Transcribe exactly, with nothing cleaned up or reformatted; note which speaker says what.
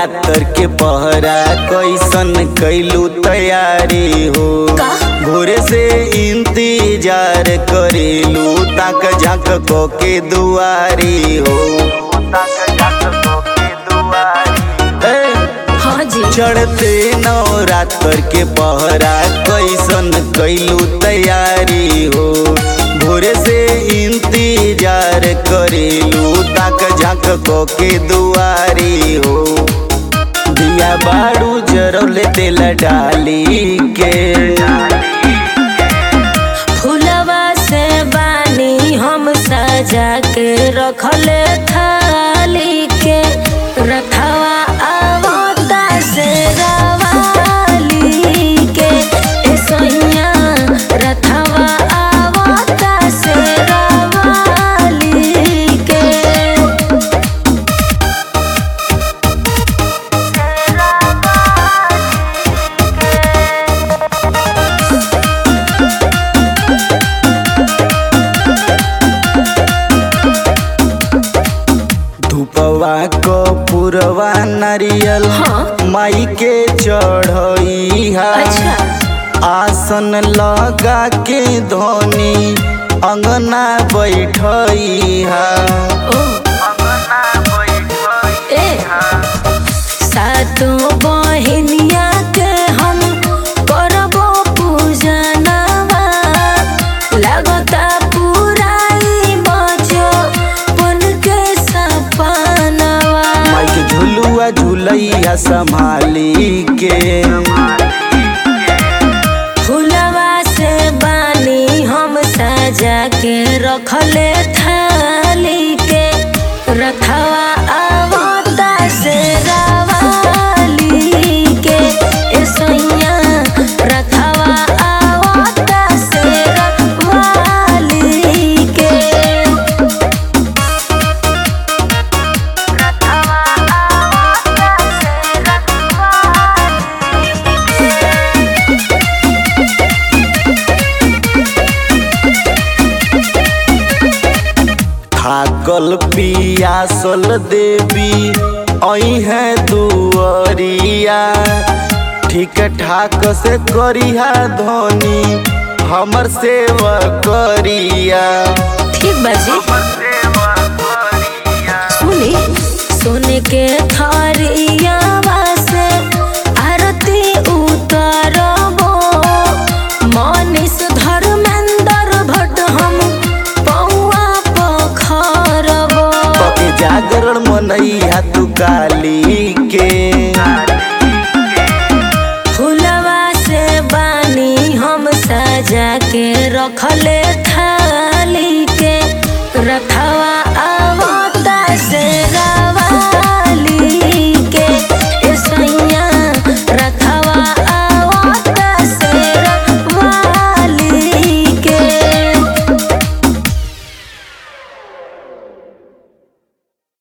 Speaker 1: नवरात्र के पहरा कैसन कैलू तैयारी हो। भोरे से इंतजार करेलू ताक झाक को के दुआरी हो। चढ़ते नवरात्र के पहरा कैसन कैलू तैयारी हो। भोरे से इंतजार करेलू ताक झाक को के दुआरी हो। दिया बारू जरौले तेल डाली के
Speaker 2: फुलवा से बानी हम सजा के रखले थाली के रखवा आवता से रवाली के ए सोनिया रखवा आवता से रवाली के।
Speaker 1: धूपवा को पुरवा नारियल
Speaker 2: हाँ?
Speaker 1: माई के चढ़ई
Speaker 2: अच्छा।
Speaker 1: आसन लगा के धोनी अंगना बैठई
Speaker 2: ए सातों बहिनिया के हम करबो पूजनवा लगता पुराई बचो पन के सपनवा।
Speaker 1: माई के झुलुआ झुलैया संभाली के
Speaker 2: फुलवा से बानी हम सजा के रखले थाली के रखवा आवता से रवाली के ए सोनिया रखवा आवता से रवाली के।
Speaker 1: थाकल पियासल देवी आई है दुआरिया ठीक ठाक से करिया धोनी हमर सेवा करिया।
Speaker 2: ठीक बाजी।